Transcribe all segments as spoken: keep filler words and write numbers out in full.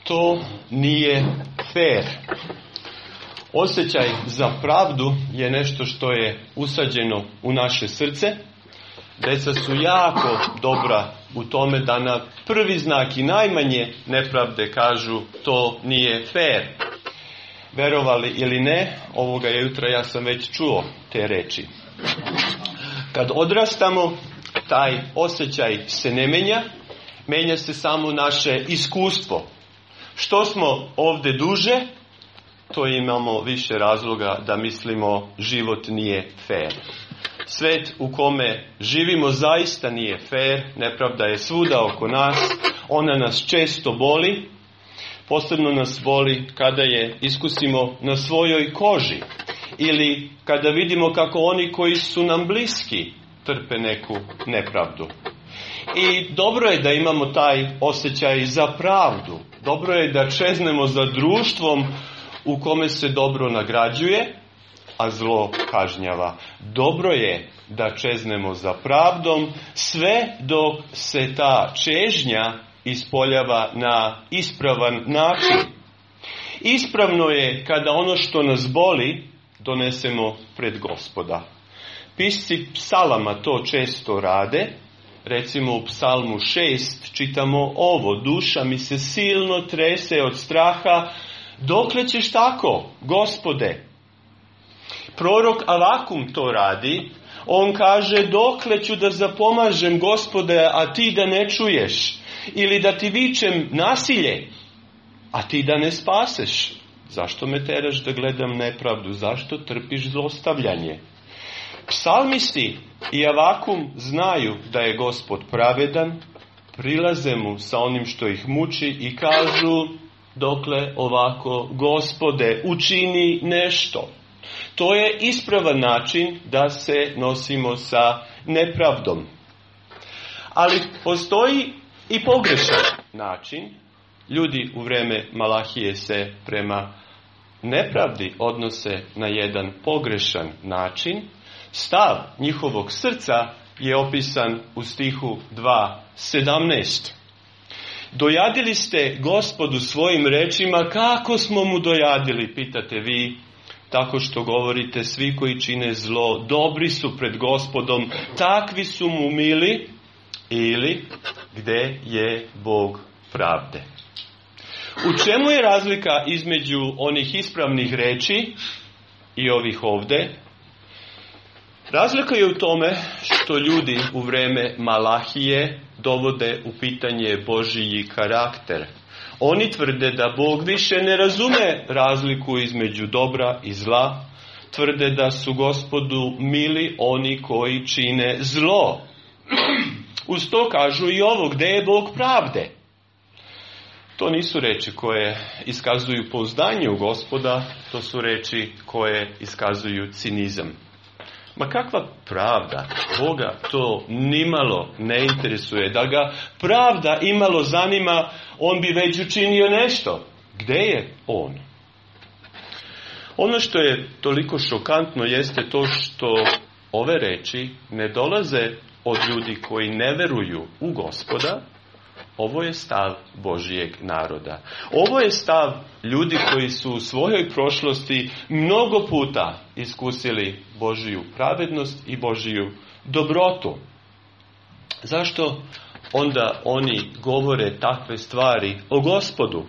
To nije fer. Osjećaj za pravdu je nešto što je usađeno u naše srce. Deca su jako dobra u tome da na prvi znak i najmanje nepravde kažu to nije fer. Verovali ili ne, ovoga jutra ja sam već čuo te reči. Kad odrastamo, taj osjećaj se ne menja, menja se samo naše iskustvo. Što smo ovdje duže, to imamo više razloga da mislimo život nije fer. Svet u kome živimo zaista nije fer, nepravda je svuda oko nas, ona nas često boli, posebno nas boli kada je iskusimo na svojoj koži ili kada vidimo kako oni koji su nam bliski trpe neku nepravdu. I dobro je da imamo taj osjećaj za pravdu, dobro je da čeznemo za društvom u kome se dobro nagrađuje, a zlo kažnjava. Dobro je da čeznemo za pravdom, sve dok se ta čežnja ispoljava na ispravan način. Ispravno je kada ono što nas boli donesemo pred Gospoda. Pisci psalama to često rade. Recimo u psalmu šest čitamo ovo: duša mi se silno trese od straha, dokle ćeš tako, Gospode? Prorok Avakum to radi. On kaže: dokle ću da zapomažem, Gospode, a ti da ne čuješ? Ili da ti vičem nasilje, a ti da ne spaseš? Zašto me teraš da gledam nepravdu? Zašto trpiš zlostavljanje? Psalmisti i Avakum znaju da je Gospod pravedan, prilaze mu sa onim što ih muči i kažu: dokle ovako, Gospode, učini nešto. To je ispravan način da se nosimo sa nepravdom. Ali postoji i pogrešan način. Ljudi u vrijeme Malahije se prema nepravdi odnose na jedan pogrešan način. Stav njihovog srca je opisan u stihu dva sedamnaest. Dojadili ste Gospodu svojim rečima. Kako smo mu dojadili, pitate vi? Tako što govorite: svi koji čine zlo dobri su pred Gospodom, takvi su mu mili. Ili gdje je Bog pravde? U čemu je razlika između onih ispravnih reči i ovih ovdje? Razlika je u tome što ljudi u vrijeme Malahije dovode u pitanje Božji karakter. Oni tvrde da Bog više ne razume razliku između dobra i zla. Tvrde da su Gospodu mili oni koji čine zlo. Uz to kažu i ovo: gdje je Bog pravde? To nisu reči koje iskazuju pouzdanje u Gospoda, to su reči koje iskazuju cinizam. Ma kakva pravda? Boga to nimalo ne interesuje. Da ga pravda imalo zanima, on bi već učinio nešto. Gdje je on? Ono što je toliko šokantno jeste to što ove reči ne dolaze od ljudi koji ne veruju u Gospoda. Ovo je stav Božijeg naroda. Ovo je stav ljudi koji su u svojoj prošlosti mnogo puta iskusili Božiju pravednost i Božiju dobrotu. Zašto onda oni govore takve stvari o Gospodu?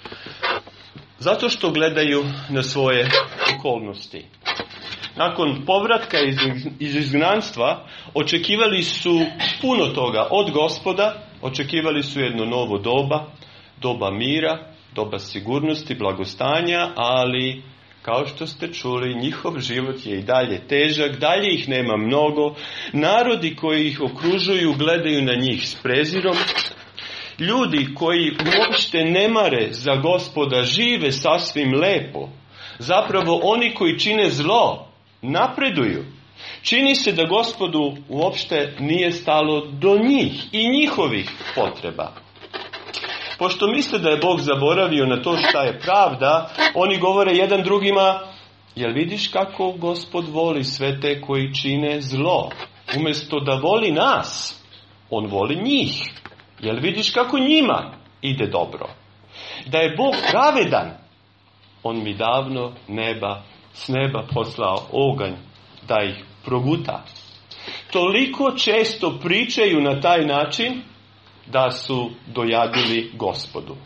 Zato što gledaju na svoje okolnosti. Nakon povratka iz, iz izgnanstva očekivali su puno toga od Gospoda, očekivali su jedno novo doba, doba mira, doba sigurnosti, blagostanja, ali kao što ste čuli, njihov život je i dalje težak, dalje ih nema mnogo, narodi koji ih okružuju gledaju na njih s prezirom, ljudi koji uopšte ne mare za Gospoda žive sasvim lepo, zapravo oni koji čine zlo napreduju. Čini se da Gospodu uopšte nije stalo do njih i njihovih potreba. Pošto misle da je Bog zaboravio na to šta je pravda, oni govore jedan drugima: jel vidiš kako Gospod voli sve te koji čine zlo? Umjesto da voli nas, on voli njih. Jel vidiš kako njima ide dobro? Da je Bog pravedan, on mi davno neba, s neba poslao oganj da ih proguta. Toliko često pričaju na taj način da su dojadili Gospodu.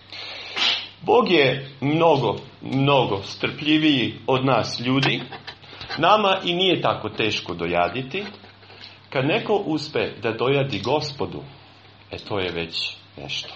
Bog je mnogo, mnogo strpljiviji od nas ljudi. Nama i nije tako teško dojaditi. Kad neko uspe da dojadi Gospodu, e to je već nešto.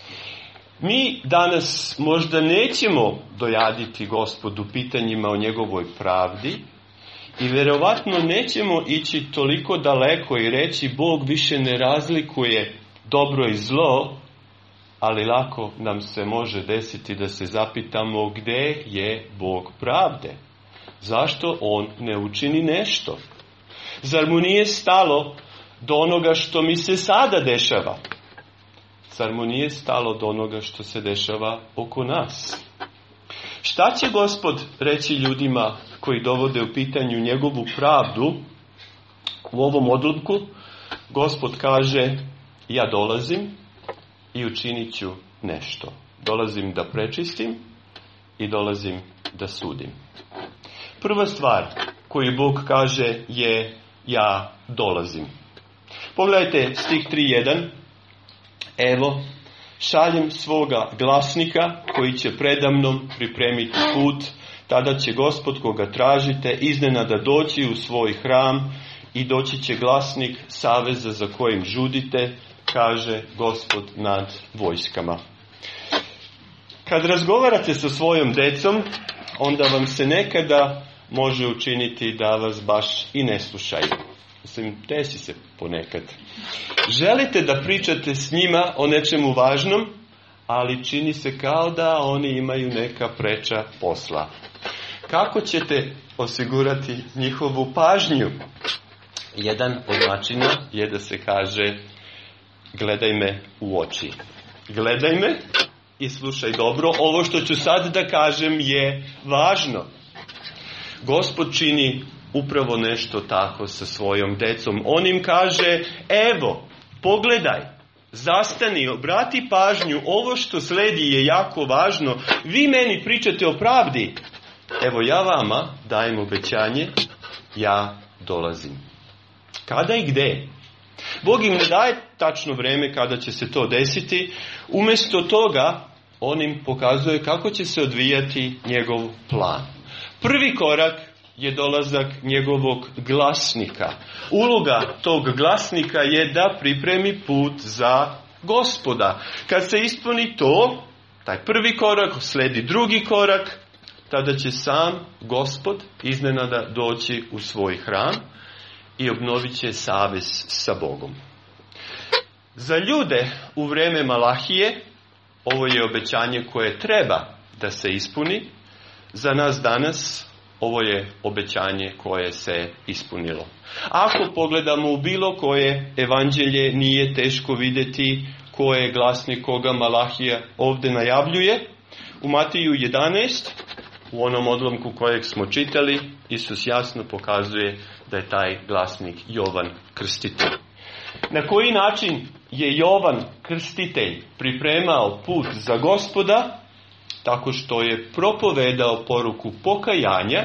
Mi danas možda nećemo dojaditi Gospodu pitanjima o njegovoj pravdi i vjerovatno nećemo ići toliko daleko i reći Bog više ne razlikuje dobro i zlo, ali lako nam se može desiti da se zapitamo gdje je Bog pravde. Zašto on ne učini nešto? Zar mu nije stalo do onoga što mi se sada dešava? Zar mu nije stalo do onoga što se dešava oko nas? Šta će Gospod reći ljudima koji dovode u pitanju njegovu pravdu? U ovom odlomku Gospod kaže, ja dolazim i učinit ću nešto. Dolazim da prečistim i dolazim da sudim. Prva stvar koju Bog kaže je, ja dolazim. Pogledajte stih tri jedan. Evo, šaljem svoga glasnika koji će predamnom pripremiti put, tada će Gospod koga tražite iznenada doći u svoj hram i doći će glasnik saveza za kojim žudite, kaže Gospod nad vojskama. Kad razgovarate sa svojom decom, onda vam se nekada može učiniti da vas baš i ne slušaju. Mislim, desi se ponekad. Želite da pričate s njima o nečemu važnom, ali čini se kao da oni imaju neka preča posla. Kako ćete osigurati njihovu pažnju? Jedan od načina je da se kaže, gledaj me u oči. Gledaj me i slušaj dobro. Ovo što ću sad da kažem je važno. Gospod čini upravo nešto tako sa svojom decom. On im kaže, evo, pogledaj, zastani, obrati pažnju, ovo što sledi je jako važno. Vi meni pričate o pravdi. Evo ja vama dajem obećanje, ja dolazim. Kada i gde? Bog im ne daje tačno vrijeme kada će se to desiti. Umjesto toga, on im pokazuje kako će se odvijati njegov plan. Prvi korak je dolazak njegovog glasnika. Uloga tog glasnika je da pripremi put za Gospoda. Kad se ispuni to, taj prvi korak, sledi drugi korak, tada će sam Gospod iznenada doći u svoj hram i obnovit će savez sa Bogom. Za ljude u vrijeme Malahije ovo je obećanje koje treba da se ispuni. Za nas danas ovo je obećanje koje se ispunilo. Ako pogledamo u bilo koje evanđelje, nije teško vidjeti ko je glasnik koga Malahija ovdje najavljuje. U Matiju jedanaest, u onom odlomku kojeg smo čitali, Isus jasno pokazuje da je taj glasnik Jovan Krstitelj. Na koji način je Jovan Krstitelj pripremao put za Gospoda? Tako što je propovedao poruku pokajanja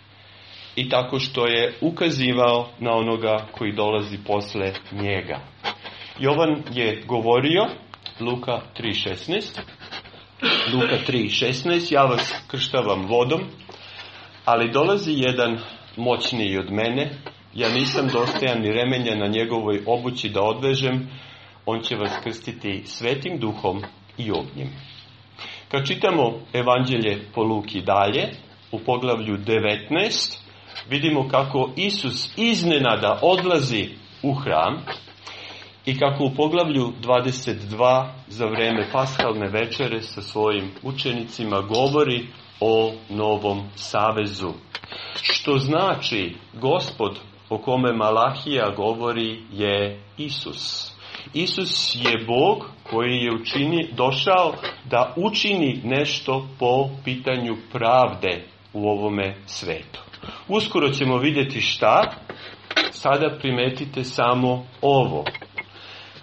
i tako što je ukazivao na onoga koji dolazi posle njega. Jovan je govorio, Luka tri šesnaest, Luka tri šesnaest, ja vas krštavam vodom, ali dolazi jedan moćniji od mene, ja nisam dostojan ni remenja na njegovoj obući da odvežem, on će vas krstiti svetim duhom i ognjem. Kad čitamo evanđelje po Luki dalje, u poglavlju devetnaest, vidimo kako Isus iznenada odlazi u hram i kako u poglavlju dvadeset dva za vrijeme paskalne večere sa svojim učenicima govori o novom savezu. Što znači Gospod o kome Malahija govori je Isus. Isus je Bog koji je učini, došao da učini nešto po pitanju pravde u ovome svetu. Uskoro ćemo vidjeti šta, sada primetite samo ovo.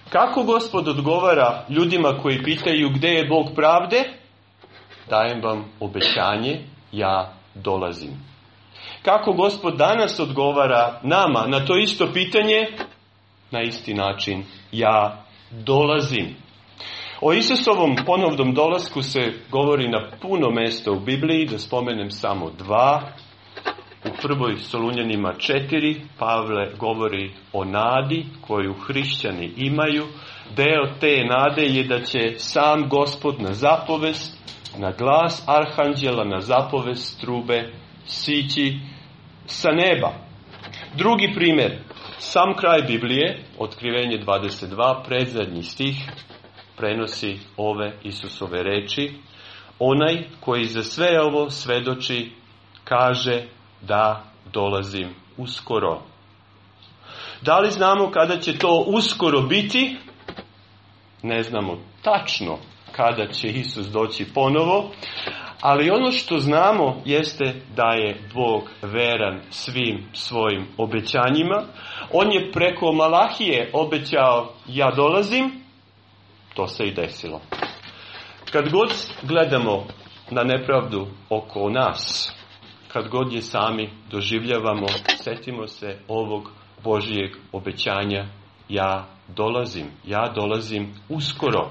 Kako Gospod odgovara ljudima koji pitaju gdje je Bog pravde? Dajem vam obećanje, ja dolazim. Kako Gospod danas odgovara nama na to isto pitanje? Na isti način, ja dolazim. O Isusovom ponovnom dolasku se govori na puno mjesta u Bibliji, da spomenem samo dva. U prvoj Solunjanima četiri Pavle govori o nadi koju hrišćani imaju. Deo te nade je da će sam Gospod na zapovest, na glas arhanđela, na zapovest trube sići sa neba. Drugi primjer, sam kraj Biblije, Otkrivenje dvadeset dva, predzadnji stih, prenosi ove Isusove reči. Onaj koji za sve ovo svedoči kaže da dolazim uskoro. Da li znamo kada će to uskoro biti? Ne znamo tačno kada će Isus doći ponovo, ali ono što znamo jeste da je Bog veran svim svojim obećanjima. On je preko Malahije obećao ja dolazim, to se i desilo. Kad god gledamo na nepravdu oko nas, kad god je sami doživljavamo, setimo se ovog Božijeg obećanja, ja dolazim, ja dolazim uskoro.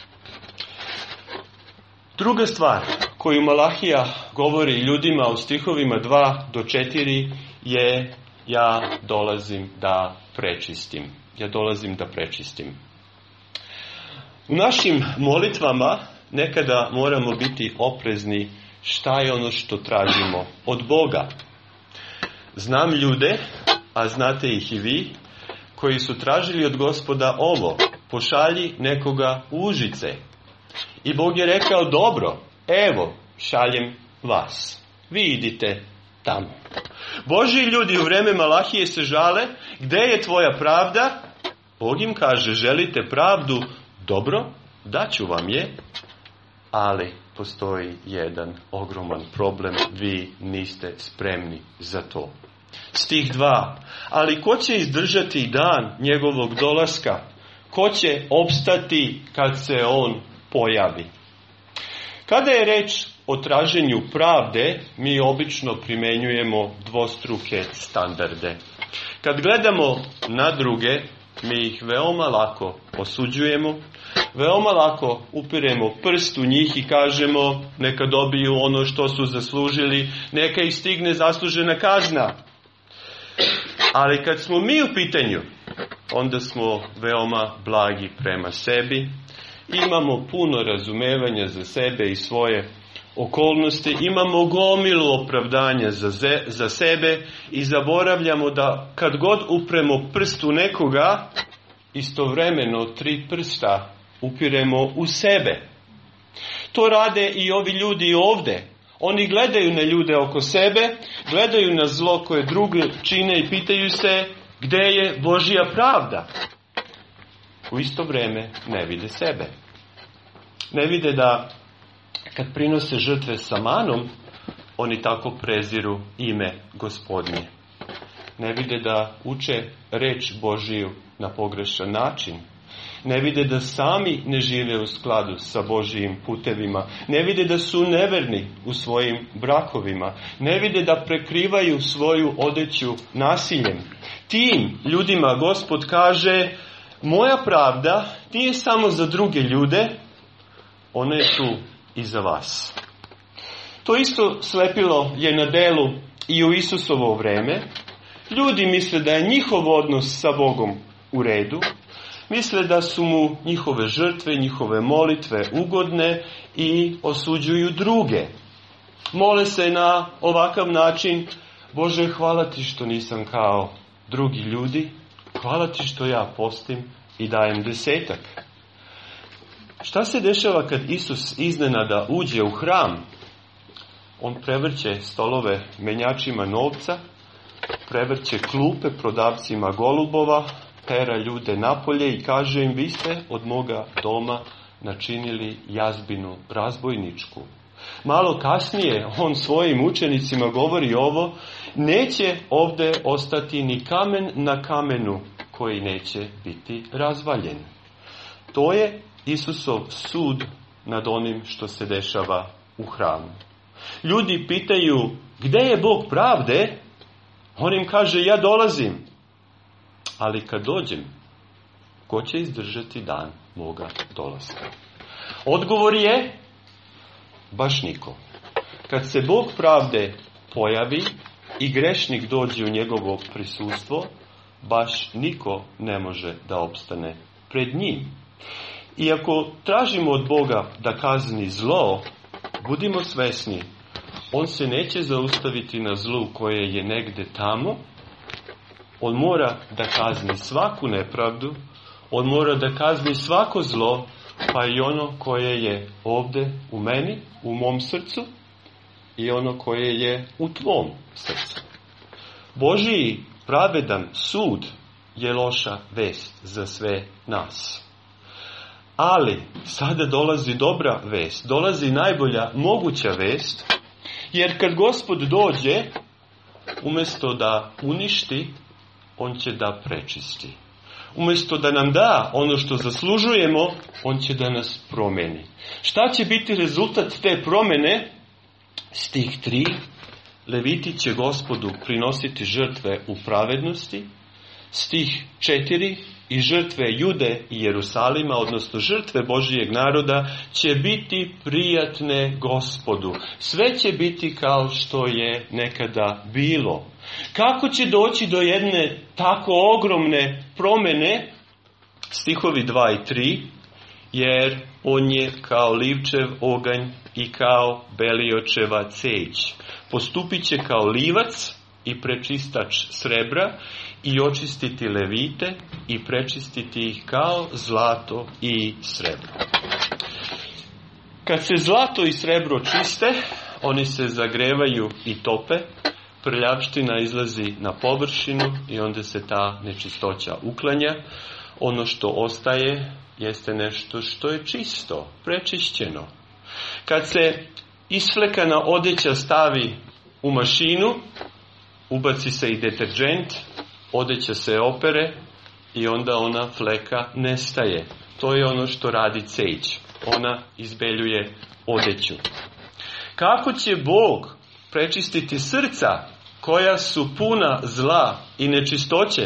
Druga stvar koju Malahija govori ljudima u stihovima dva do četiri je ja dolazim da prečistim. Ja dolazim da prečistim. U našim molitvama nekada moramo biti oprezni šta je ono što tražimo od Boga. Znam ljude, a znate ih i vi, koji su tražili od Gospoda ovo: pošalji nekoga u Užice. I Bog je rekao: dobro, evo, šaljem vas. Vi idite tamo. Božji ljudi u vreme Malahije se žale: gdje je tvoja pravda? Bog im kaže: želite pravdu? Dobro, daću vam je, ali postoji jedan ogroman problem, vi niste spremni za to. Stih dva. Ali ko će izdržati dan njegovog dolaska? Ko će opstati kad se on pojavi? Kada je reč o traženju pravde, mi obično primenjujemo dvostruke standarde. Kad gledamo na druge, mi ih veoma lako osuđujemo, veoma lako upiremo prst u njih i kažemo neka dobiju ono što su zaslužili, neka ih stigne zaslužena kazna. Ali kad smo mi u pitanju, onda smo veoma blagi prema sebi, imamo puno razumevanja za sebe i svoje okolnosti, imamo gomilu opravdanja za, ze, za sebe i zaboravljamo da kad god upremo prst u nekoga, istovremeno tri prsta upiremo u sebe. To rade i ovi ljudi ovdje. Oni gledaju na ljude oko sebe, gledaju na zlo koje drugi čine i pitaju se gdje je Božja pravda. U isto vrijeme ne vide sebe. Ne vide da kad prinose žrtve sa manom, oni tako preziru ime Gospodnje. Ne vide da uče reč Božiju na pogrešan način. Ne vide da sami ne žive u skladu sa Božijim putevima. Ne vide da su neverni u svojim brakovima. Ne vide da prekrivaju svoju odeću nasiljem. Tim ljudima Gospod kaže: moja pravda nije samo za druge ljude, ona je tu i za vas. To isto slepilo je na delu i u Isusovo vreme. Ljudi misle da je njihov odnos sa Bogom u redu. Misle da su mu njihove žrtve, njihove molitve ugodne i osuđuju druge. Mole se na ovakav način: Bože, hvala ti što nisam kao drugi ljudi. Hvala ti što ja postim i dajem desetak. Šta se dešava kad Isus iznenada uđe u hram? On prevrće stolove menjačima novca, prevrće klupe prodavcima golubova, tera ljude napolje i kaže im: vi ste od moga doma načinili jazbinu razbojničku. Malo kasnije on svojim učenicima govori ovo: neće ovdje ostati ni kamen na kamenu koji neće biti razvaljen. To je Isusov sud nad onim što se dešava u hramu. Ljudi pitaju, gdje je Bog pravde? On im kaže, ja dolazim. Ali kad dođem, ko će izdržati dan moga dolaska? Odgovor je, baš niko. Kad se Bog pravde pojavi i grešnik dođe u njegovo prisustvo, baš niko ne može da opstane pred njim. I ako tražimo od Boga da kazni zlo, budimo svesni, on se neće zaustaviti na zlu koje je negde tamo. On mora da kazni svaku nepravdu, on mora da kazni svako zlo, pa i ono koje je ovdje u meni, u mom srcu, i ono koje je u tvom srcu. Božji pravedan sud je loša vest za sve nas. Ali sada dolazi dobra vest, dolazi najbolja moguća vest, jer kad Gospod dođe, umjesto da uništi, on će da prečisti. Umjesto da nam da ono što zaslužujemo, on će da nas promeni. Šta će biti rezultat te promjene? Stih tri. Leviti će Gospodu prinositi žrtve u pravednosti. Stih četiri. I žrtve Jude i Jerusalima, odnosno žrtve Božijeg naroda, će biti prijatne Gospodu. Sve će biti kao što je nekada bilo. Kako će doći do jedne tako ogromne promjene? Stihovi dva i tri. Jer on je kao livčev oganj i kao beliočeva ceć. Postupit će kao livac i prečistač srebra i očistiti levite i prečistiti ih kao zlato i srebro. Kad se zlato i srebro čiste, oni se zagrevaju i tope, prljavština izlazi na površinu i onda se ta nečistoća uklanja. Ono što ostaje jeste nešto što je čisto, prečišćeno. Kad se isflekana odeća stavi u mašinu, ubaci se i deterđent, odeća se opere i onda ona fleka nestaje. To je ono što radi ceć. Ona izbeljuje odeću. Kako će Bog prečistiti srca koja su puna zla i nečistoće?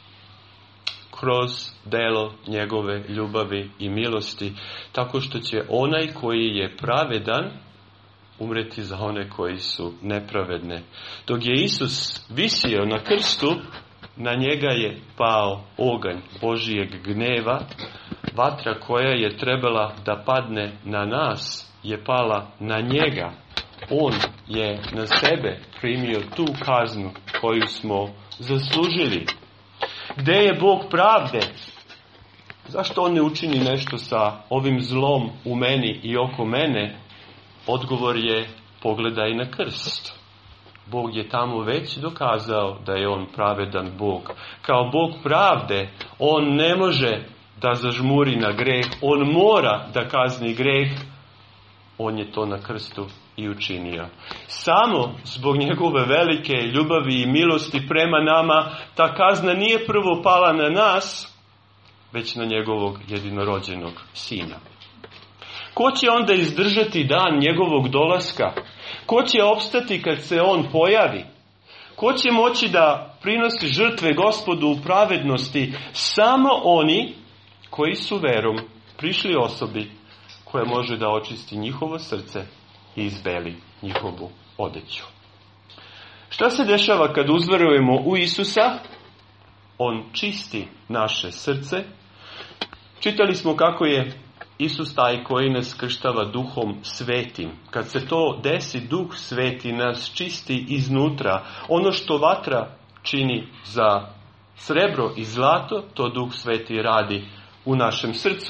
Kroz delo njegove ljubavi i milosti, tako što će onaj koji je pravedan umreti za one koji su nepravedne. Dok je Isus visio na krstu, na njega je pao oganj Božijeg gneva. Vatra koja je trebala da padne na nas je pala na njega. On je na sebe primio tu kaznu koju smo zaslužili. Gde je Bog pravde? Zašto on ne učini nešto sa ovim zlom u meni i oko mene? Odgovor je, pogledaj na krst. Bog je tamo već dokazao da je on pravedan Bog. Kao Bog pravde, on ne može da zažmuri na greh, on mora da kazni greh. On je to na krstu i učinio. Samo zbog njegove velike ljubavi i milosti prema nama, ta kazna nije prvo pala na nas, već na njegovog jedinorođenog sina. Ko će onda izdržati dan njegovog dolaska? Ko će opstati kad se on pojavi? Ko će moći da prinosi žrtve Gospodu u pravednosti? Samo oni koji su verom prišli osobi koja može da očisti njihovo srce i izbeli njihovu odeću. Šta se dešava kad uzverujemo u Isusa? On čisti naše srce. Čitali smo kako je Isus taj koji nas krštava duhom svetim. Kad se to desi, duh sveti nas čisti iznutra. Ono što vatra čini za srebro i zlato, to duh sveti radi u našem srcu.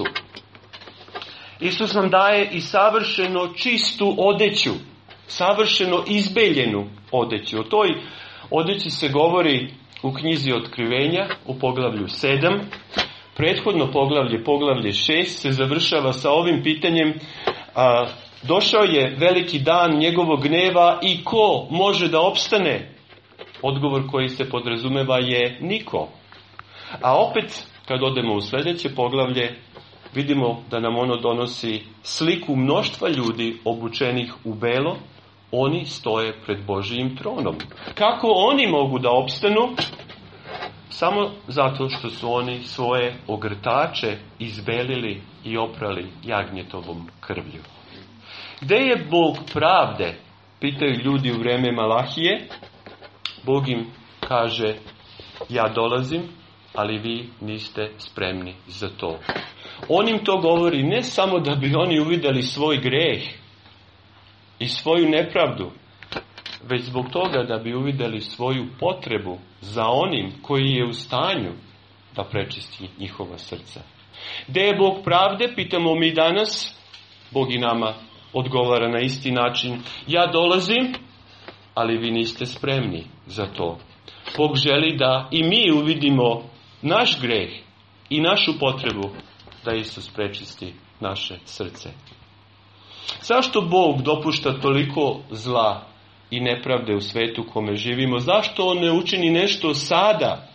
Isus nam daje i savršeno čistu odeću, savršeno izbeljenu odeću. O toj odeći se govori u knjizi Otkrivenja u poglavlju sedam. Prethodno poglavlje, poglavlje šest, se završava sa ovim pitanjem: a, došao je veliki dan njegovog gneva i ko može da opstane? Odgovor koji se podrazumeva je niko. A opet, kad odemo u sljedeće poglavlje, vidimo da nam ono donosi sliku mnoštva ljudi obučenih u belo. Oni stoje pred Božijim tronom. Kako oni mogu da opstanu? Samo zato što su oni svoje ogrtače izbelili i oprali jagnjetovom krvlju. Gde je Bog pravde? Pitaju ljudi u vreme Malahije. Bog im kaže, ja dolazim, ali vi niste spremni za to. On im to govori ne samo da bi oni uvidjeli svoj greh i svoju nepravdu, već zbog toga da bi uvidjeli svoju potrebu za onim koji je u stanju da prečisti njihova srca. Gde je Bog pravde? Pitamo mi danas. Bog i nama odgovara na isti način. Ja dolazim, ali vi niste spremni za to. Bog želi da i mi uvidimo naš greh i našu potrebu da Isus prečisti naše srce. Zašto Bog dopušta toliko zla i nepravde u svetu kome živimo? Zašto On ne učini nešto sada?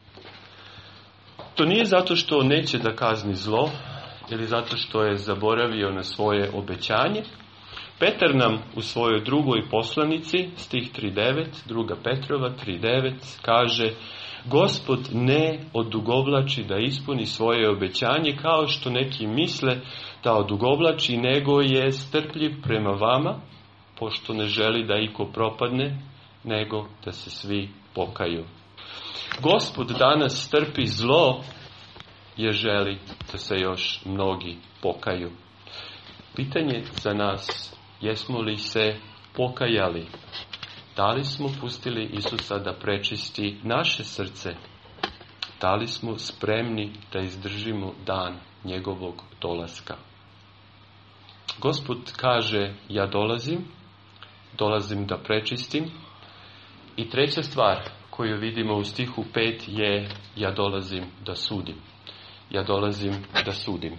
To nije zato što On neće da kazni zlo ili zato što je zaboravio na svoje obećanje. Petar nam u svojoj drugoj poslanici, stih tri devet, druga Petrova tri devet, kaže: Gospod ne odugovlači da ispuni svoje obećanje kao što neki misle da odugovlači, nego je strpljiv prema vama, pošto ne želi da iko propadne, nego da se svi pokaju. Gospod danas strpi zlo, jer želi da se još mnogi pokaju. Pitanje za nas, jesmo li se pokajali? Da li smo pustili Isusa da prečisti naše srce? Da li smo spremni da izdržimo dan njegovog dolaska? Gospod kaže, ja dolazim, dolazim da prečistim. I treća stvar koju vidimo u stihu pet je, ja dolazim da sudim. Ja dolazim da sudim.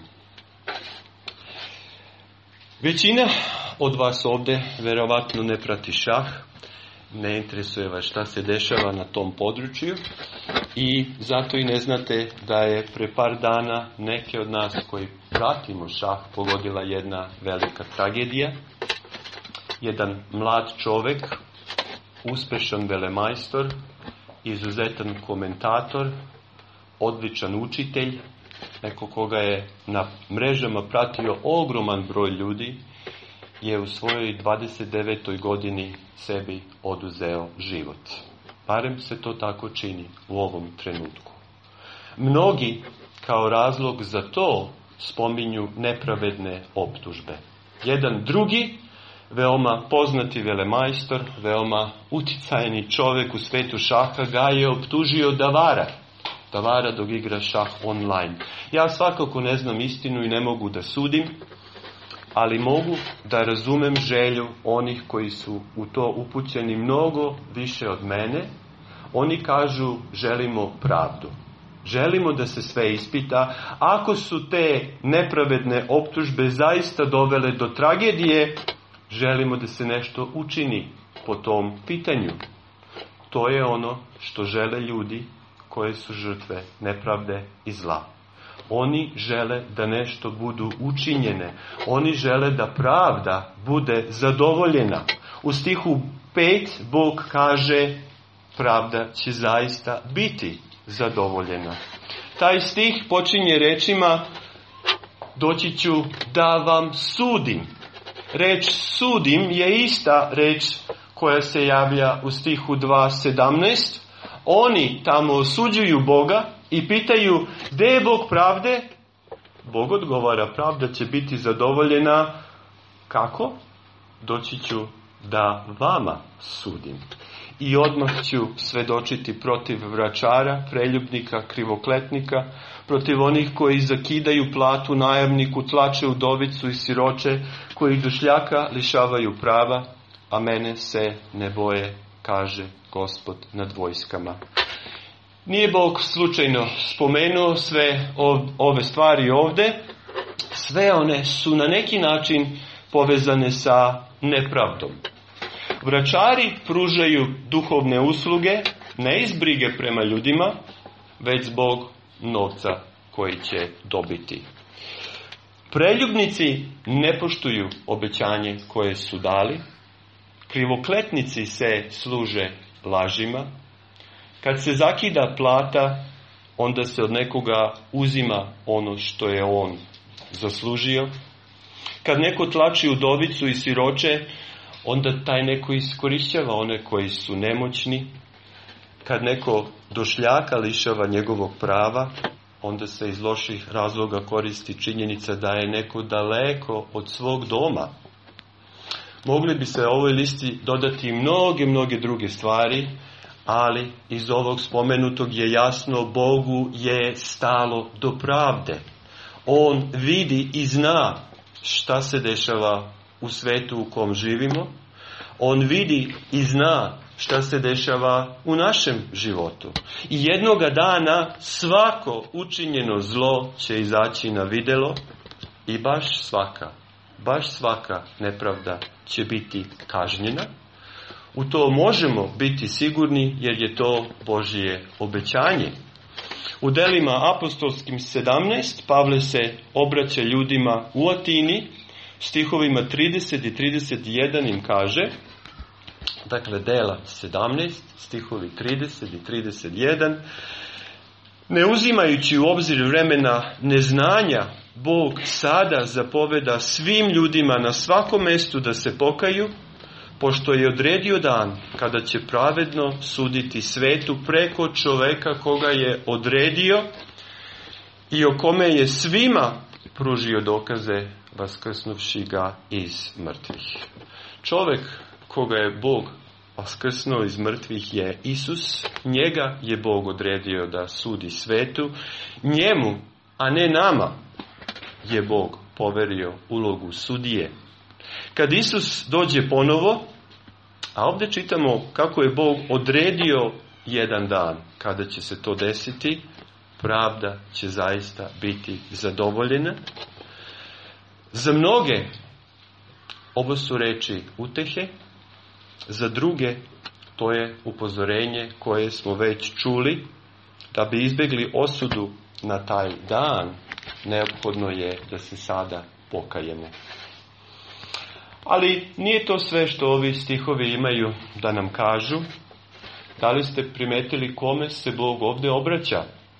Većina od vas ovdje verovatno ne prati šah, ne interesuje vas šta se dešava na tom području i zato i ne znate da je pre par dana neke od nas koji pratimo šah pogodila jedna velika tragedija. Jedan mlad čovjek, uspešan velemajstor, izuzetan komentator, odličan učitelj, neko koga je na mrežama pratio ogroman broj ljudi, je u svojoj dvadeset devetoj godini sebi oduzeo život. Barem se to tako čini u ovom trenutku. Mnogi kao razlog za to spominju nepravedne optužbe. Jedan drugi, veoma poznati velemajstor, veoma uticajni čovjek u svetu šaha, ga je optužio da vara. Da vara dok igra šah online. Ja svakako ne znam istinu i ne mogu da sudim, ali mogu da razumem želju onih koji su u to upućeni mnogo više od mene. Oni kažu, želimo pravdu. Želimo da se sve ispita. Ako su te nepravedne optužbe zaista dovele do tragedije, želimo da se nešto učini po tom pitanju. To je ono što žele ljudi koje su žrtve nepravde i zla. Oni žele da nešto budu učinjene. Oni žele da pravda bude zadovoljena. U stihu pet Bog kaže, pravda će zaista biti zadovoljena. Taj stih počinje rečima, doći ću da vam sudim. Reč sudim je ista reč koja se javlja u stihu dva sedamnaest. Oni tamo osuđuju Boga i pitaju, gdje je Bog pravde? Bog odgovara, pravda će biti zadovoljena. Kako? Doći ću da vama sudim. I odmah ću svedočiti protiv vračara, preljubnika, krivokletnika, protiv onih koji zakidaju platu najamniku, tlače udovicu i siroče, koji dušljaka lišavaju prava, a mene se ne boje, kaže Gospod nad vojskama. Nije Bog slučajno spomenuo sve ove stvari ovdje. Sve one su na neki način povezane sa nepravdom. Vračari pružaju duhovne usluge ne iz brige prema ljudima, već zbog novca koji će dobiti. Preljubnici ne poštuju obećanje koje su dali. Krivokletnici se služe lažima. Kad se zakida plata, onda se od nekoga uzima ono što je on zaslužio. Kad neko tlači udovicu i siroče, onda taj neko iskorišćava one koji su nemoćni. Kad neko došljaka lišava njegovog prava, onda se iz loših razloga koristi činjenica da je neko daleko od svog doma. Mogli bi se ovoj listi dodati mnoge, mnoge druge stvari, ali iz ovog spomenutog je jasno, Bogu je stalo do pravde. On vidi i zna šta se dešava u svetu u kom živimo. On vidi i zna šta se dešava u našem životu. I jednoga dana svako učinjeno zlo će izaći na videlo i baš svaka, baš svaka nepravda će biti kažnjena. U to možemo biti sigurni jer je to Božje obećanje. U delima apostolskim sedamnaest Pavle se obraća ljudima u Atini, stihovima trideset i trideset jedan im kaže, dakle dela sedamnaest, stihovi trideset i trideset jedan, ne uzimajući u obzir vremena neznanja, Bog sada zapoveda svim ljudima na svakom mestu da se pokaju, pošto je odredio dan kada će pravedno suditi svetu preko čoveka koga je odredio i o kome je svima pružio dokaze vaskrsnuvši ga iz mrtvih. Čovek koga je Bog vaskrsnuo iz mrtvih je Isus. Njega je Bog odredio da sudi svetu. Njemu, a ne nama, je Bog poverio ulogu sudije. Kad Isus dođe ponovo, a ovdje čitamo kako je Bog odredio jedan dan kada će se to desiti, pravda će zaista biti zadovoljena. Za mnoge ovo su reči utehe, za druge to je upozorenje koje smo već čuli. Da bi izbjegli osudu na taj dan, neophodno je da se sada pokajemo. Ali nije to sve što ovi stihovi imaju da nam kažu. Da li ste primetili kome se Bog ovdje obraća?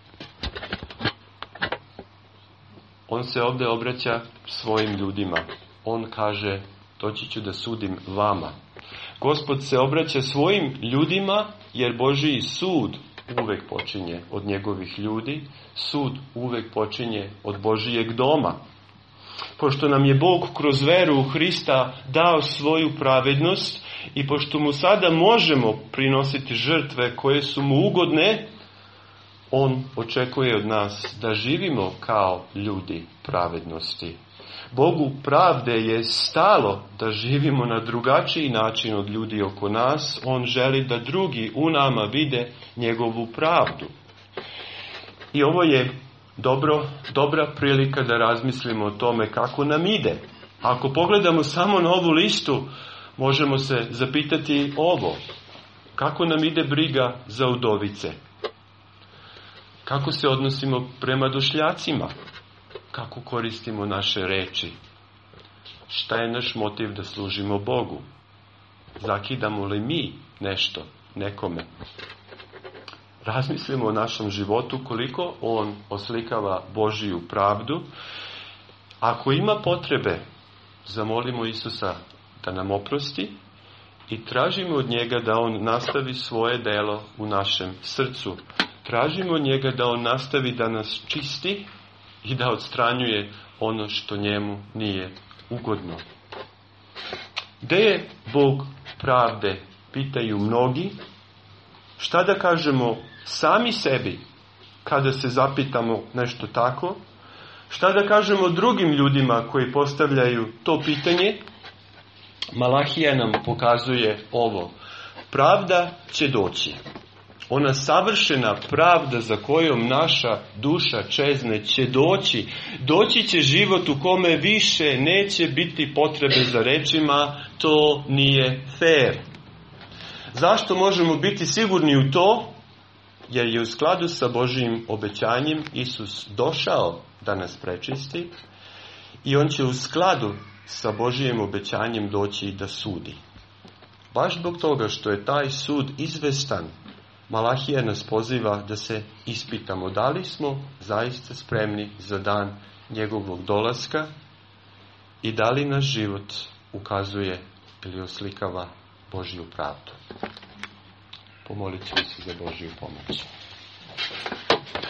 On se ovdje obraća svojim ljudima. On kaže, doći ću da sudim vama. Gospod se obraća svojim ljudima jer Božji sud uvek počinje od njegovih ljudi. Sud uvek počinje od Božijeg doma. Pošto nam je Bog kroz veru u Hrista dao svoju pravednost i pošto mu sada možemo prinositi žrtve koje su mu ugodne, on očekuje od nas da živimo kao ljudi pravednosti. Bogu pravde je stalo da živimo na drugačiji način od ljudi oko nas. On želi da drugi u nama vide njegovu pravdu. I ovo je dobro, dobra prilika da razmislimo o tome kako nam ide. Ako pogledamo samo na ovu listu, možemo se zapitati ovo. Kako nam ide briga za udovice? Kako se odnosimo prema došljacima? Kako koristimo naše reči? Šta je naš motiv da služimo Bogu? Zakidamo li mi nešto nekome? Razmislimo o našem životu koliko on oslikava Božiju pravdu. Ako ima potrebe, zamolimo Isusa da nam oprosti i tražimo od njega da on nastavi svoje delo u našem srcu. Tražimo od njega da on nastavi da nas čisti i da odstranjuje ono što njemu nije ugodno. Gde je Bog pravde? Pitaju mnogi. Šta da kažemo sami sebi kada se zapitamo nešto tako? Šta da kažemo drugim ljudima koji postavljaju to pitanje? Malahija nam pokazuje ovo. Pravda će doći. Ona savršena pravda za kojom naša duša čezne će doći. Doći će život u kome više neće biti potrebe za rečima, to nije fair. Zašto možemo biti sigurni u to? Jer je u skladu sa Božjim obećanjem Isus došao da nas prečisti I on će u skladu sa Božijim obećanjem doći da sudi. Baš zbog toga što je taj sud izvestan, Malahija nas poziva da se ispitamo da li smo zaista spremni za dan njegovog dolaska i da li naš život ukazuje ili oslikava Božju pravdu. Pomolit ću se za Božju pomoć.